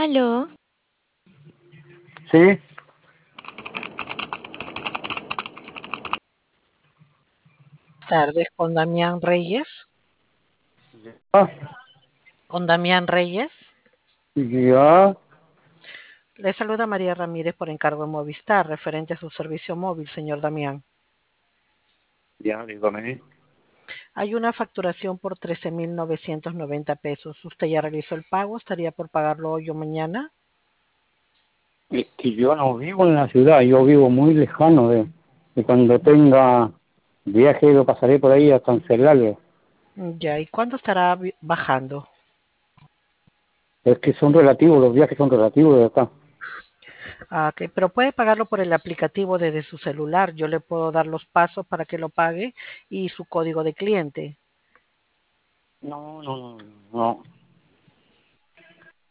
Aló, Sí, Tardes con Damián Reyes. ah, Con Damián Reyes. ya, Le saluda María Ramírez por encargo de Movistar, referente a su servicio móvil, señor Damián. ya, dígame. Hay una facturación por 13.990 pesos. ¿Usted ya realizó el pago? ¿Estaría por pagarlo hoy o mañana? Es que yo no vivo en la ciudad, yo vivo muy lejano de cuando tenga viaje lo pasaré por ahí a cancelarlo. Ya, ¿y cuándo estará bajando? Es que son relativos, los viajes son relativos de acá. Ah, ok, pero puede pagarlo por el aplicativo desde su celular. Yo le puedo dar los pasos para que lo pague y su código de cliente. No, no, no, no.